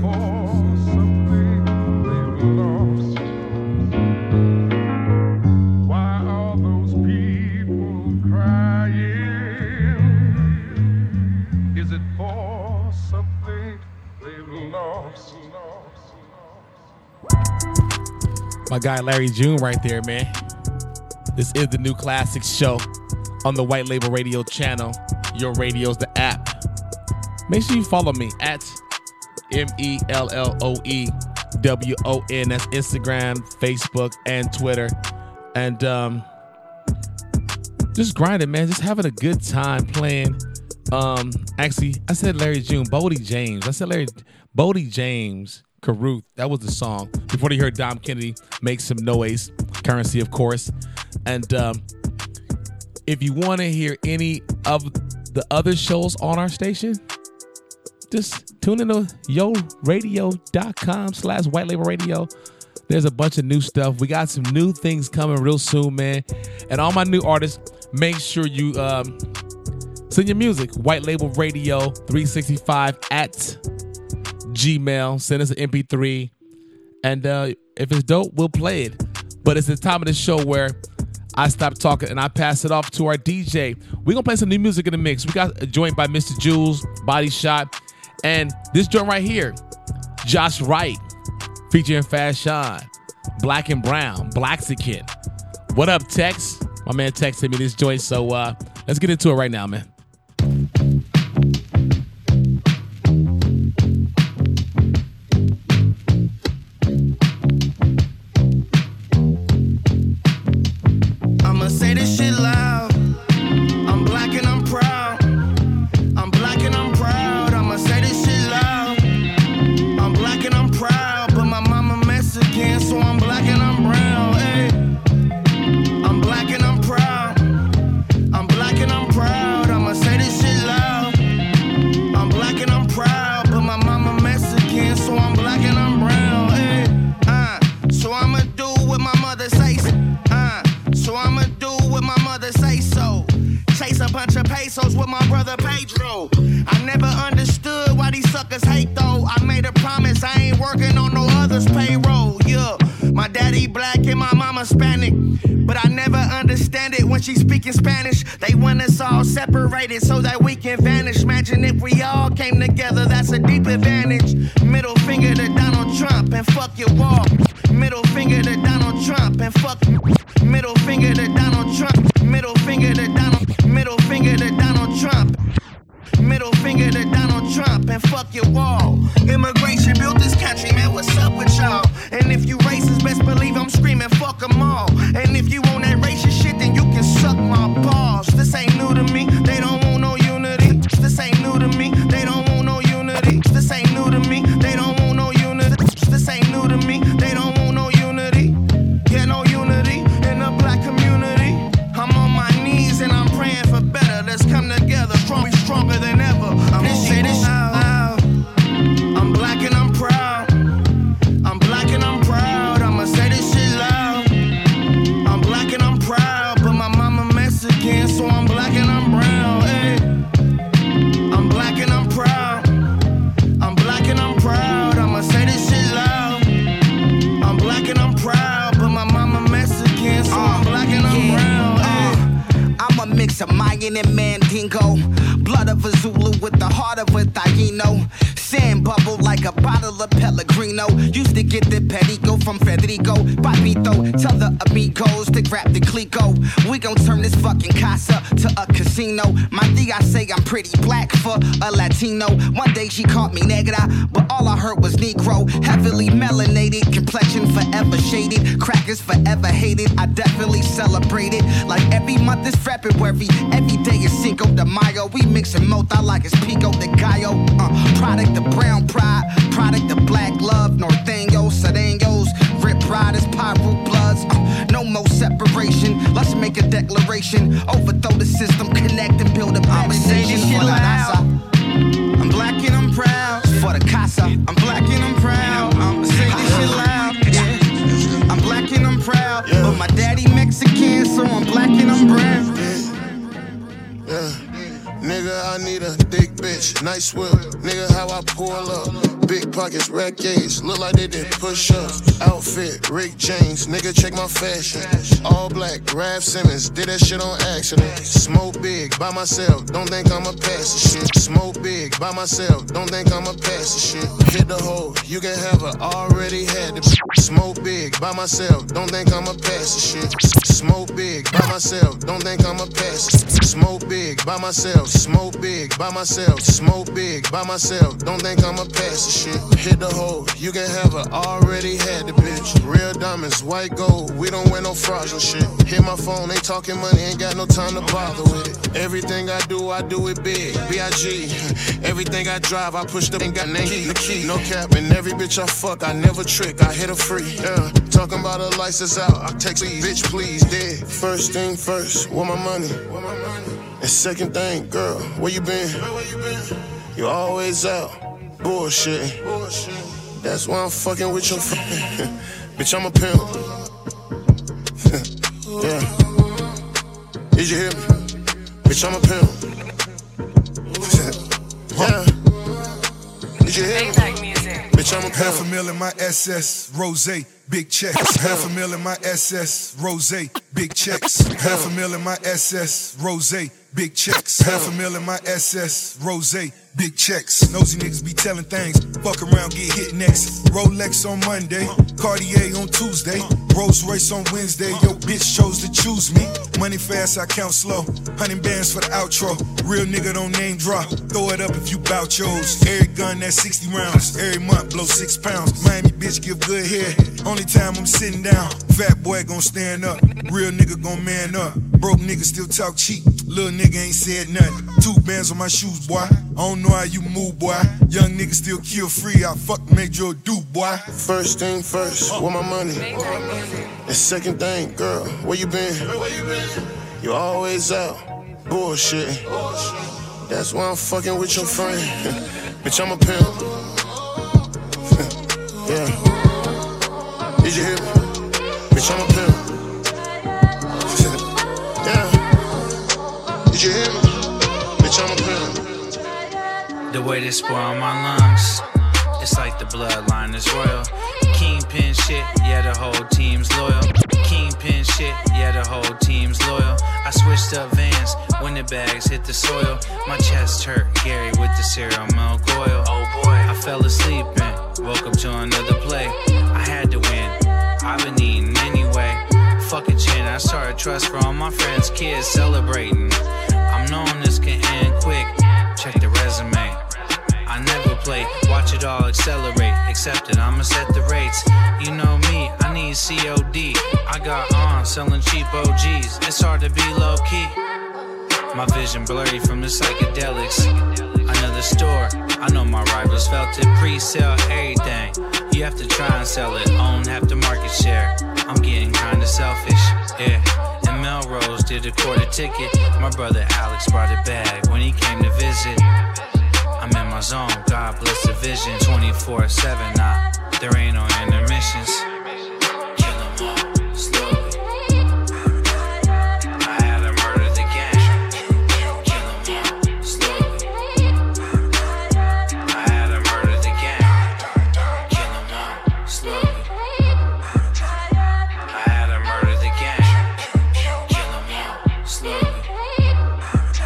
my guy Larry June right there, man. This is the New Classics show on the White Label Radio channel. Your radio's the app. Make sure you follow me at MELLOEWON. That's Instagram, Facebook, and Twitter. And just grinding, man. Just having a good time playing. Actually, I said Larry June, Bodie James. I said Bodie James. Caruth, that was the song. Before you heard Dom Kennedy make some noise, Currency, of course. And if you want to hear any of the other shows on our station, just tune into yoradio.com/White Label Radio. There's a bunch of new stuff. We got some new things coming real soon, man. And all my new artists, make sure you send your music, White Label Radio 365 at Gmail. Send us an MP3, and if it's dope, we'll play it. But it's the time of the show where I stop talking and I pass it off to our DJ. We're gonna play some new music in the mix. We got a joint by Mr. Jules, Body Shot, and this joint right here, Josh Wright, featuring Fashion, Black and Brown, Blaxican. What up, Tex? My man Tex sent me this joint, so let's get into it right now, man. Say this shit loud. I'm black and I'm proud. I'm black and I'm proud. I'ma say this shit loud. I'm black and I'm proud, but my mama Mexican, so I'm black and I'm brown. Hey, I'm black and I'm proud. I'm black and I'm proud. I'ma say this shit loud. I'm black and I'm proud, but my mama Mexican, so I'm black and I'm brown. Hey, so I'ma do what my mother says. So I'ma do what my mother say so. Chase a bunch of pesos with my brother Pedro. I never understood why these suckers hate though. I made a promise I ain't working on no other's payroll. Yeah, my daddy black and my mama Hispanic, but I never understand it when she speaking Spanish. They want us all separated so that we can vanish. Imagine if we all came together, that's a deep advantage. Middle finger to Donald Trump and fuck your wall. Middle finger to Donald Trump and fuck. Middle finger to Donald Trump. Middle finger to Donald. Middle finger to Donald Trump. Middle finger to Donald Trump and fuck your wall. Immigration built this country, man. What's up with y'all? And if you racist, best believe I'm screaming fuck them all. And if you want that racist shit, then you can suck my balls. This ain't new to me. They don't want no unity. This ain't new to me. They don't want no unity. This ain't new to me. They don't want no unity. This ain't new to me. They don't want no unity. Yeah, no unity in the black community. I'm on my knees and I'm praying for better. Let's come together, stronger than ever. lion and Mandingo. Blood of a Zulu with the heart of a Taino. Sand bubble like a bottle of Pellegrino. Used to get the Perico from Federico. Papito, tell the amigos to grab the Clico. We gon' turn this fucking casa to a casino. My tia say I'm pretty black for a Latino. One day she called me negra, but all I heard was Negro. Heavily melanated, complexion forever shaded. Crackers forever hated, I definitely celebrate it. Like every month is February, every day is Cinco de Mayo. We mixin' mota like it's Pico de Gallo. Product of brown pride, product of black love. Norteños, Sereños, Rip Riders, Pyro Bloods. No more separation, let's make a declaration. Overthrow the system, connect and build a conversation. For La Raza, I'm black and I'm proud. For the casa, I'm black and I'm proud. I'ma say this shit loud, yeah. I'm black and I'm proud, but my daddy Mexican, so I'm black and I'm brown. Yeah. Nigga, I need a thick bitch, nice whip. Nigga, how I pull up. Big pockets, rack gauge, look like they did push-ups. Outfit, Rick James, nigga, check my fashion. All black, Raph Simmons, did that shit on accident. Smoke big, by myself, don't think I'ma pass the shit. Smoke big, by myself, don't think I'ma pass the shit. Hit the hole, you can have her, already had the Smoke big, by myself, don't think I'ma pass the shit. Smoke big, by myself, don't think I'ma pass it. Smoke big, by myself, smoke big, by myself, smoke big, by myself, don't think I'ma pass the shit. Hit the hole, you can have her, already had the bitch. Real diamonds, white gold, we don't wear no fraudulent shit. Hit my phone, ain't talking money, ain't got no time to bother with it. Everything I do it big, B.I.G. Everything I drive, I push the ain't got name, the key. No cap, and every bitch I fuck, I never trick, I hit her free. Yeah, talking about a license out, I text please, bitch please, dead. First thing first, where my money? And second thing, girl, where you been? You always out. Bullshit. That's why I'm fucking with your friend. Bitch, I'm a pimp. Yeah. Did you hear me? Bitch, I'm a pimp. Yeah. Did you hear me? Bitch, I'm a pimp. $500,000 in my SS, Rose, big checks. $500,000 in my SS, Rose, big checks. $500,000 in my SS, Rose, big checks. $500,000 in my SS, Rose, big checks. Nosy niggas be telling things, fuck around, get hit next. Rolex on Monday, Cartier on Tuesday, Rolls Royce on Wednesday. Yo, bitch chose to choose me. Money fast, I count slow. 100 bands for the outro. Real nigga don't name drop. Throw it up if you bout yours. Every gun that's 60 rounds. Every month blow 6 pounds. Miami bitch give good head. Only time I'm sitting down. Fat boy gon' stand up. Real nigga gon' man up. Broke nigga still talk cheap. Little nigga ain't said nothing. 2 bands on my shoes, boy. I don't know how you move, boy. Young nigga still kill free. I fuck made you a do, boy. First thing first, where my money? And second thing, girl, where you been? You always out. Bullshit. That's why I'm fucking with your friend. Bitch, I'm a pimp. Yeah. Did you hear me? Bitch, I'm a pimp. Yeah. Did you hear me? Bitch, I'm a pimp. The way they spoil my lungs, it's like the bloodline is royal. Kingpin shit, yeah, the whole team's loyal. Kingpin shit, yeah, the whole team's loyal. I switched up Vans when the bags hit the soil. My chest hurt, Gary with the cereal milk oil. Oh boy, I fell asleep and woke up to another play. I had to win, I've been eating anyway. Fuck a chin, I started trust for all my friends' kids celebrating. I'm knowing this can end quick, check the resume. I never play, watch it all accelerate. Accepted, I'ma set the rates. You know me, I need COD. I got on, selling cheap OGs. It's hard to be low key. My vision blurry from the psychedelics. Another store, I know my rivals felt it. Pre-sale everything. You have to try and sell it, own half the market share. I'm getting kinda selfish, yeah. And Melrose did a quarter ticket. My brother Alex brought it back when he came to visit. I'm in my zone, God bless the vision. 24/7, nah, there ain't no intermissions. Kill 'em all, slowly. I had to murder the gang. Kill 'em all, slowly. I had to murder the gang. Kill 'em all, slowly. I had to murder the gang. Kill 'em all, slowly. I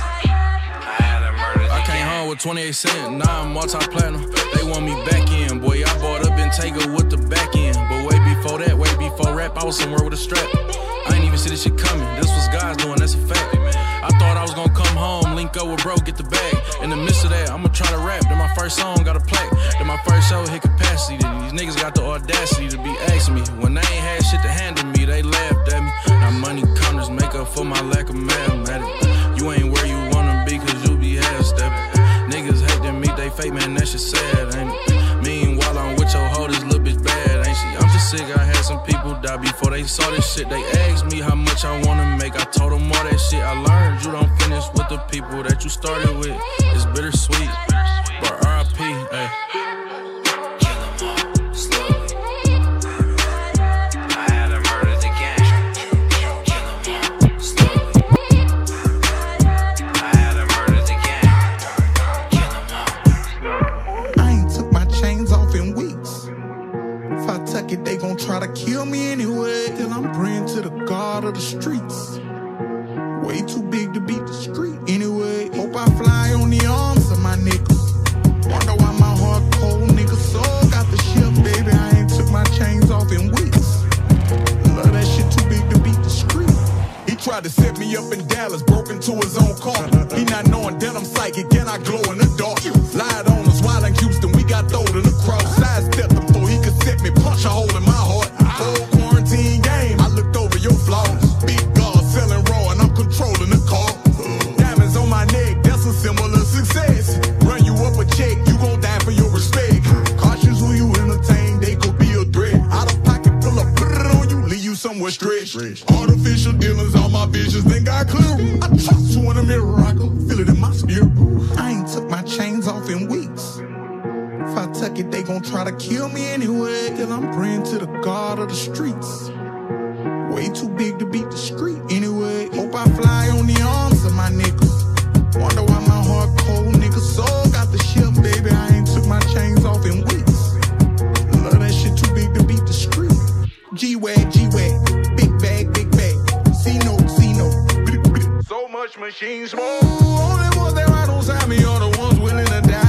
28 cents, now I'm multi-platinum. They want me back in, boy. I bought up Bentayga with the back end. But way before that, way before rap, I was somewhere with a strap. I ain't even see this shit coming. This was God's doing, that's a fact. I thought I was gonna come home, link up with bro, get the bag. In the midst of that, I'ma try to rap. Then my first song got a plaque. Then my first show hit capacity. Then these niggas got the audacity to be asking me. When they ain't had shit to handle me, they laughed at me. Now money counters make up for my lack of mathematics. You ain't where you wanna be, cause you be half-stepping. Niggas hate to meet they fate, man, that shit sad, ain't it? Meanwhile, I'm with your hoe, this little bitch bad, ain't she? I'm just sick, I had some people die before they saw this shit. They asked me how much I wanna make, I told them all that shit. I learned you don't finish with the people that you started with. It's bittersweet, but R.I.P., ayy. They gon' try to kill me anyway. Till I'm praying to the God of the streets. Way too big to be discreet anyway. Hope I fly on the arms of my niggas. Wonder why my heart cold nigga soul got the ship, baby. I ain't took my chains off in weeks. Love that shit too big to be discreet. He tried to set me up in Dallas, broke into his own car. He not knowing that I'm psychic and I glow in the dark. Lied on us while in Houston, we got thrown in the cross. Sidestepped him before he could set me, punch a hole in my heart. Whole quarantine game, I looked over your flaws. Big God selling raw and I'm controlling the car. Diamonds on my neck, that's a symbol of success. Run you up a check, you gon' die for your respect. Cautious who you entertain, they could be a threat. Out of pocket, pull up, put it on you, leave you somewhere stretched. Artificial dealings, all my visions, then got clear. I trust you in the mirror, I can feel it in my spirit. I ain't took my chains off in weeks. If I tuck it, they gon' try to kill me anyway. Till I'm praying to the God of the streets. Way too big to be discreet anyway. Hope I fly on the arms of my niggas. Wonder why my heart cold nigga soul got the ship, baby. I ain't took my chains off in weeks. Love that shit too big to be discreet. G-Wag, G-Wag, big bag, big bag. C-No, C-No. So much machine smoke. Only ones that ride on side me are the ones willing to die.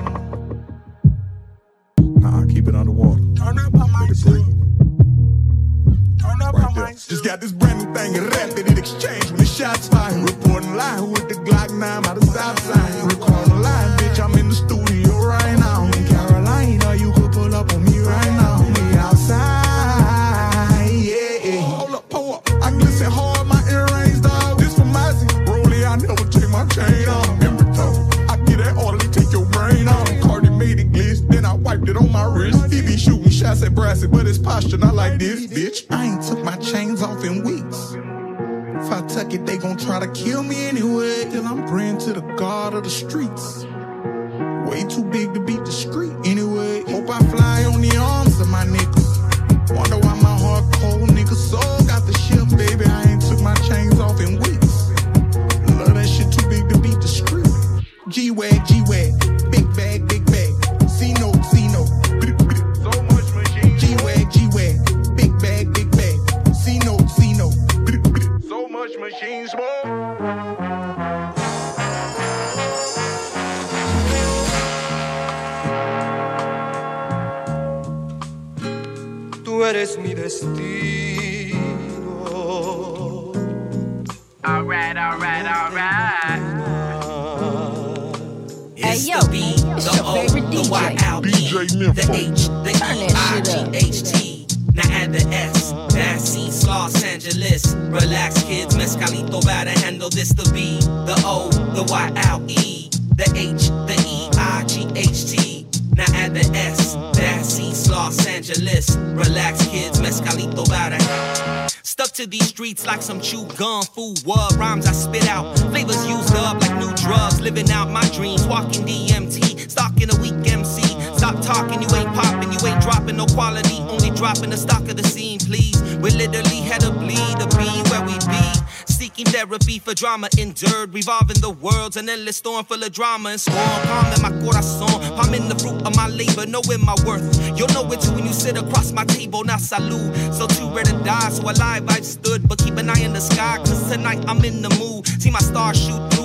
Keep it underwater. Turn up on my breathe. Turn up on my just got this brand new thing and rapid in exchange when the shots fired. Reporting live with the Glock 9 by the stop sign. Recording live, bitch, I'm in the studio right now. In Carolina, you could pull up on me right now. Me outside, yeah. Hold up, pull up. I glisten hard, my earrings, dog. This for my Z. Rollie, I never take my chain off. Every time I get that orderly, take your brain off. Cardi made it glitch, then I wiped it on my wrist. He be shooting shots at Brassy, but his posture not like this, bitch. I ain't took my chains off in weeks. If I tuck it, they gon' try to kill me anyway. Till I'm praying to the God of the streets. Way too big to be discreet anyway. Hope I fly on the arms of my niggas. Wonder why my heart cold nigga soul got the ship, baby. I ain't took my chains off in weeks. Love that shit too big to be discreet. G-Wag, G-Wag, big bag, big bag. C-No, C-No. So much machine. G-Wag, G-Wag, big bag, big bag. C-No, C-No. So much machine smoke. Tú eres mi destino. Alright, alright, alright. Hey yo, the B, the O, the Y-L-E, the H, the E-I-G-H-T. Now add the S, that's East Los Angeles. Relax kids, Mezcalito about to handle this. The B, the O, the Y-L-E, the H, the E-I-G-H-T. Now add the S, that's East Los Angeles. Relax kids, Mezcalito about to. Stuck to these streets like some chewed gum, food word rhymes I spit out. Flavors used up like new drugs, living out my dreams, walking DMT, stalking a weak MC. Stop talking, you ain't popping, you ain't dropping no quality, only dropping the stock of the scene, please. We literally had to bleed to be where we be. Seeking therapy for drama endured, revolving the world's an endless storm full of drama and scorn. Palm in my corazon, palm in the fruit of my labor, knowing my worth. You'll know it too when you sit across my table, now salute. So too rare to die, so alive I've stood, but keep an eye in the sky, cause tonight I'm in the mood. See my stars shoot through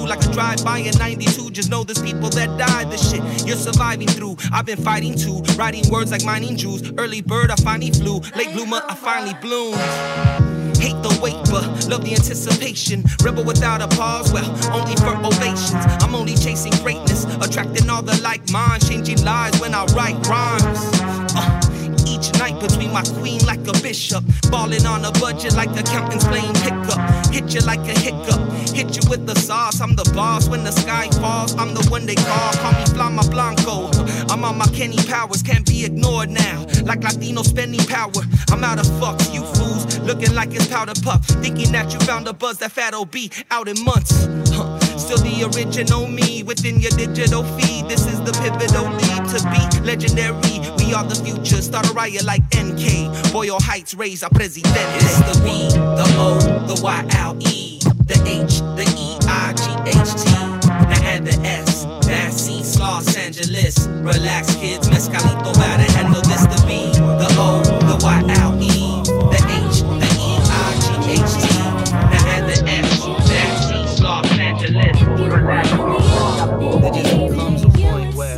like a drive-by in 92. Just know there's people that died. The shit you're surviving through, I've been fighting too. Writing words like mining Jews. Early bird, I finally flew. Late bloomer, I finally bloomed. Hate the wait, but love the anticipation. Rebel without a pause, well, only for ovations. I'm only chasing greatness, attracting all the like minds, changing lives when I write rhymes. Each night between my queen like a bishop, balling on a budget like accountants playing pickup. Hit you like a hiccup, hit you with the sauce. I'm the boss when the sky falls. I'm the one they call me Flama Blanco. I'm on my Kenny Powers, can't be ignored now. Like Latino spending power. I'm out of fucks, you fools, looking like it's powder puff. Thinking that you found a buzz that fat OB out in months. Still the original me within your digital feed. This is the pivotal lead to be legendary. We are the future, start a riot like NK. Boyle Heights, raise our president. It's the B, the O, the Y-L-E, the H, the E-I-G-H-T. Now add the S, that's C, Los Angeles. Relax kids, Mezcalito, how to handle this. The B, the O, the Y-L-E, the H, the E-I-G-H-T. Now add the S, that's C, Los Angeles. Relax. There just comes a point where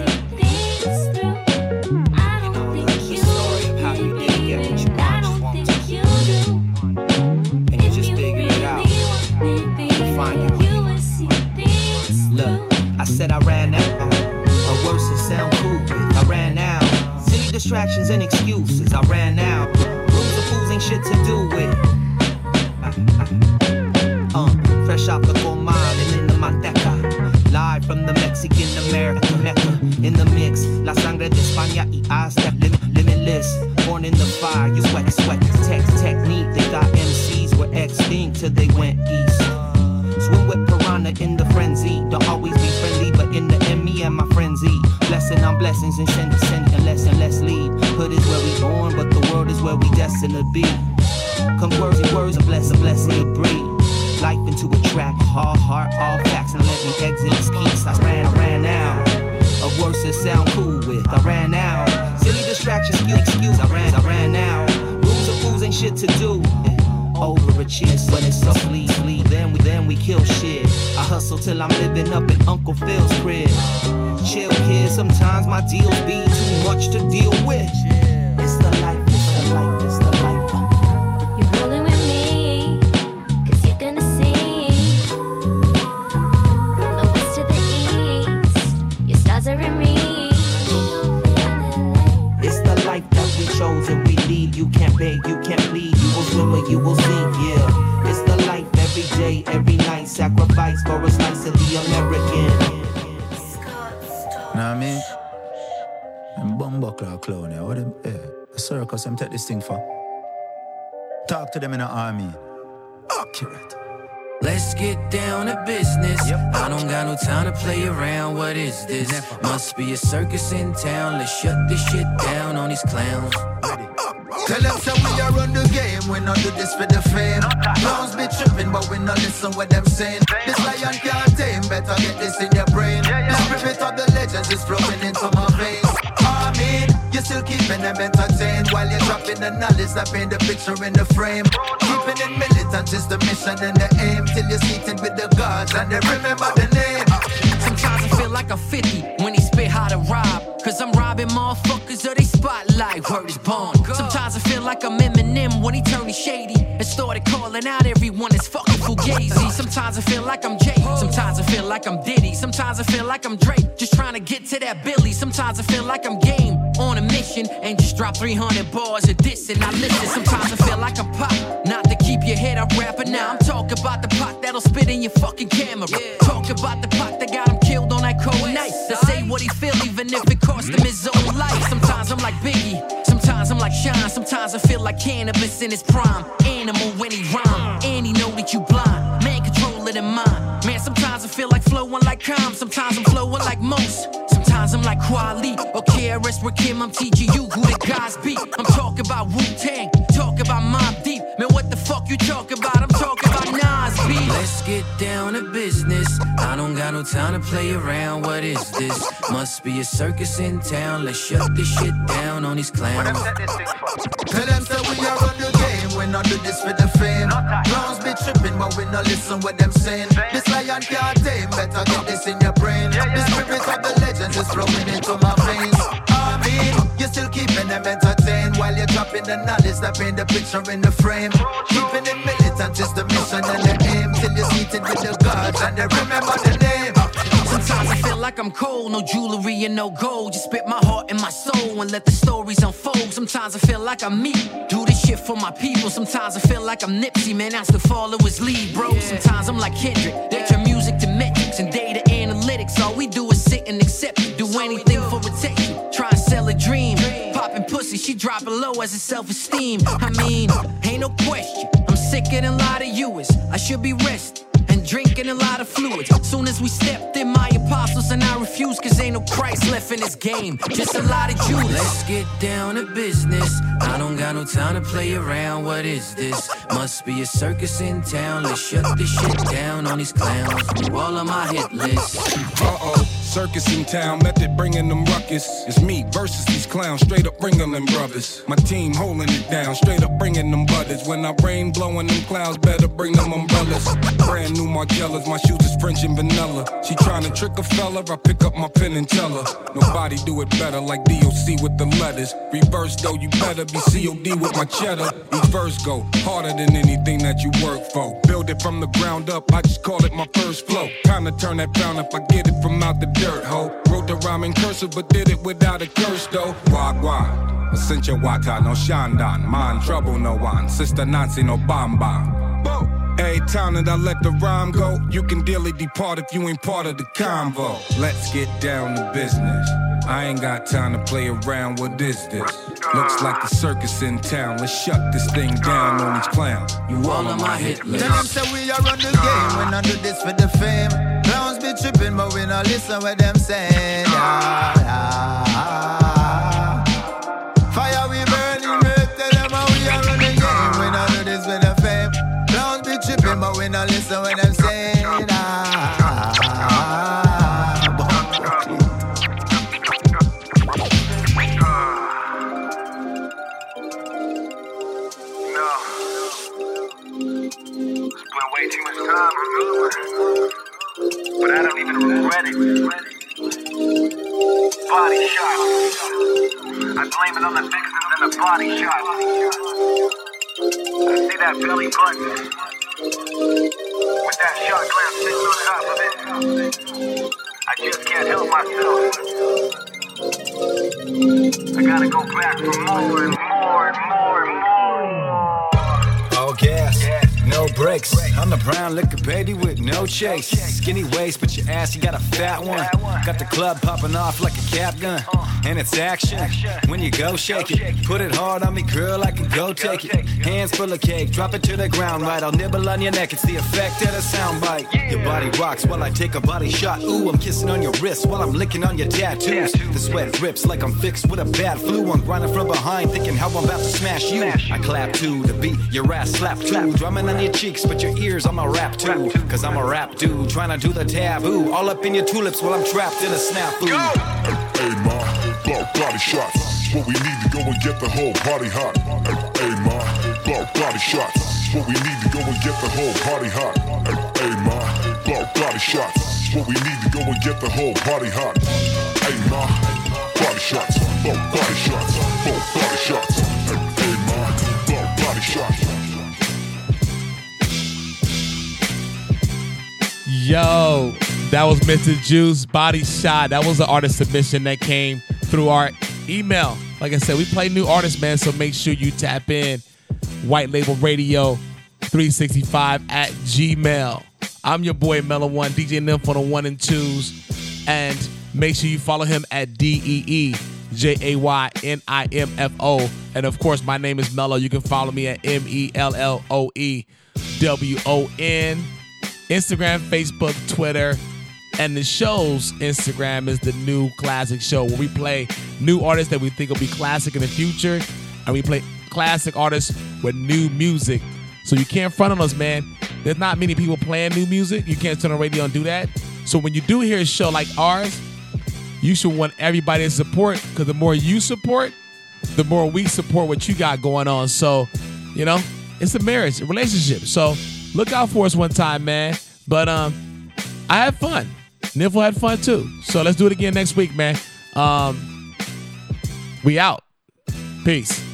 said I ran out, or worse it sound cool with. I ran out, silly distractions and excuses. I ran out, rooms of fools ain't shit to do with. Fresh off the Comal and in the Manteca, live from the Mexican American Mecca. In the mix, La Sangre de España y Aztec, limitless. Born in the fire, you sweat, technique. They got MCs were extinct till they went east. Swim with piranha in the frenzy. Don't always be friendly, but in the end, me and my friends eat. Blessing on blessings and sending less and less lead. Hood is where we born, but the world is where we destined to be. Comes words and words, a blessing to breathe. Life into a track, hard heart, all facts, and let me exit this piece. I ran out. Of words that sound cool with. I ran out. Silly distractions, excuse. I ran out. Rules of fools ain't shit to do. Overachievers when it's up, leave. Then we kill shit. I hustle till I'm living up in Uncle Phil's crib. Chill kid, sometimes my deals be too much to deal with. It's the life, it's the life, it's the life. You're rolling with me, 'cause you're gonna see. From the west to the east, your stars are in me. It's the life that we chose and we lead. You can't beg, you can't plead. You will swim or you will sink, yeah. It's the life every day, every night. Sacrifice for a slice of the American. Know what I mean? And Bumbuckler clown, yeah. What them, a circus, them take this thing for. Talk to them in the army. Accurate. Let's get down to business. I don't got no time to play around. What is this? Must be a circus in town. Let's shut this shit down on these clowns. Tell them so we are run the game. We not do this for the fame. Clowns be tripping, but we not listen what them saying. This lion can't tame. Better get this in your brain. The spirit of the legends is flowing into my veins. I mean, you're still keeping them entertained while you're dropping the knowledge that paint the picture in the frame. Keeping it militant is the mission and the aim. Till you're seated with the gods and they remember the name. Sometimes I feel like I'm 50 when he spit how to rob. Cause I'm robbing motherfuckers of they spotlight. Word is born. Sometimes I feel like I'm Eminem when he turned shady and started calling out everyone that's fucking fugazi. Sometimes I feel like I'm Jay. Sometimes I feel like I'm Diddy. Sometimes I feel like I'm Drake, just trying to get to that Billy. Sometimes I feel like I'm Game on a mission and just drop 300 bars of this and I listen. Sometimes I feel like I'm Pop, not to keep your head up rapping. Now I'm talking about the pot that'll spit in your fucking camera. Talk about the pot that got him killed on that cold night. To say what he feel even if it cost him his own life. Sometimes I'm like Biggie, sometimes I'm like Sean. Sometimes I feel like cannabis in his prime. Animal when he rhyme, and he know that you blind. Man, control it in mind. Man, sometimes I feel like flowing like Calm. Sometimes I'm flowing like Most. Sometimes I'm like Kweli or KRS Rakim. I'm teaching you who the guys be. I'm talking about Wu-Tang, talk about Mobb Deep. Man, what the fuck you talking about? I'm talking about Nas B. Let's get down to business. I don't got no time to play around. What is this? Must be a circus in town. Let's shut this shit down on these clowns. Tell them so we are on the game. We not do this for the fame. Clowns be tripping, but we no listen what them saying. This lion can't tame, better get this in your brain. The spirit of the legends is flowing into my veins. I mean, you're still keeping them entertained while you're dropping the knowledge that paint the picture in the frame. Keeping it militant is the mission and the aim till you're seated with the gods and they remember the name. Sometimes I feel like I'm cold, no jewelry and no gold. Just spit my heart and my soul and let the stories unfold. Sometimes I feel like I'm me, do this shit for my people. Sometimes I feel like I'm Nipsey, man, I still follow his lead, bro. Sometimes I'm like Kendrick, they turn music to metrics and data analytics. All we do is sit and accept it, do anything for attention. Try and sell a dream, popping pussy, she dropping low as a self-esteem. I mean, ain't no question, I'm sicker than a lot of you is. I should be resting and drinking a lot of fluids. Soon as we stepped in, my apostles and I refuse, cause ain't no Christ left in this game, just a lot of Judas. Let's get down to business, I don't got no time to play around. What is this? Must be a circus in town. Let's shut this shit down on these clowns. You all on my hit list. Circus in town, method bringing them ruckus. It's me versus these clowns, straight up bringing them brothers. My team holding it down, straight up bringing them butters. When I rain blowing them clouds, better bring them umbrellas. Brand new Margielas, my shoes is French and vanilla. She trying to trick a fella, I pick up my pen and tell her. Nobody do it better like DOC with the letters. Reverse though, you better be COD with my cheddar. Each verse go harder than anything that you work for. Build it from the ground up, I just call it my first flow. Time to turn that down if I get it from out the dirt, ho. Wrote the rhyme in cursive, but did it without a curse, though. Wagwan, Essentia Wata, no Shandan. Man, trouble, no one. Sister Nancy, no Bamba. Every time that I let the rhyme go, you can dearly depart if you ain't part of the convo. Let's get down to business. I ain't got time to play around. What is this? Looks like a circus in town. Let's shut this thing down on these clowns. You all on my hit list. Tell them say we are on the game. We not do this for the fame. Clowns be tripping, but we not listen what them say. Fire we burning red. Tell them how we are on the game. We not do this for the fame. Clowns be tripping, but we not listen what them say. Way too much time, but I don't even regret it. Body shot. I blame it on the victims and the body shot. I see that belly button with that shot glass sitting on top of it. I just can't help myself. I gotta go back for more and more and more and more. All gas. No brakes, I'm the brown liquor baby with no chase. Skinny waist, but your ass, you got a fat one. Got the club popping off like a cap gun. And it's action, when you go shake it. Put it hard on me, girl, I can go take it. Hands full of cake, drop it to the ground right. I'll nibble on your neck, it's the effect of the sound bite. Your body rocks while I take a body shot. Ooh, I'm kissing on your wrist while I'm licking on your tattoos. The sweat drips like I'm fixed with a bad flu. I'm grinding from behind, thinking how I'm about to smash you. I clap to the beat, your ass slap too. Drumming on your cheeks, but your ears on my rap too. Cause I'm a rap dude, trying to do the taboo. All up in your tulips while I'm trapped in a snafu. Hey, ma, blow body shots. What we need to go and get the whole party hot. Hey, ma, blow body shots. What we need to go and get the whole party hot. Hey, ma, blow body shots. What we need to go and get the whole party hot. Hey, ma, body shots. Blow body shots. Blow body shots. Hey, ma, blow body shots. Yo, that was Mr. Juice, Body Shot. That was an artist submission that came through our email. Like I said, we play new artists, man, so make sure you tap in White Label Radio 365 at Gmail. I'm your boy Mellow One, DJ Nymph on the 1 and 2s. And make sure you follow him at DEEJAYNIMFO. And of course, my name is Mellow. You can follow me at MELLOEWON. Instagram, Facebook, Twitter, and the show's Instagram is the New Classic Show, where we play new artists that we think will be classic in the future, and we play classic artists with new music. So you can't front on us, man. There's not many people playing new music. You can't turn on the radio and do that. So when you do hear a show like ours, you should want everybody to support, because the more you support, the more we support what you got going on. So, you know, it's a marriage, a relationship. So look out for us one time, man. But I had fun. Niffle had fun too. So let's do it again next week, man. We out. Peace.